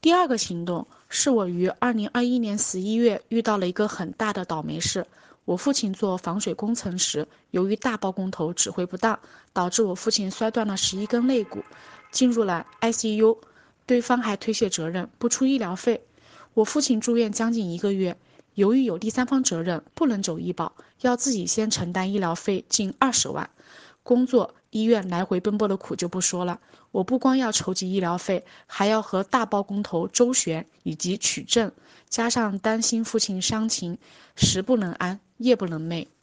第二个行动是我于2021年11月遇到了一个很大的倒霉事。我父亲做防水工程时，由于大包工头指挥不当，导致我父亲摔断了11根肋骨，进入了 ICU。对方还推卸责任，不出医疗费。我父亲住院将近1个月，由于有第三方责任，不能走医保，要自己先承担医疗费近20万。工作、医院来回奔波的苦就不说了，我不光要筹集医疗费，还要和大包工头周旋以及取证，加上担心父亲伤情，食不能安，夜不能寐。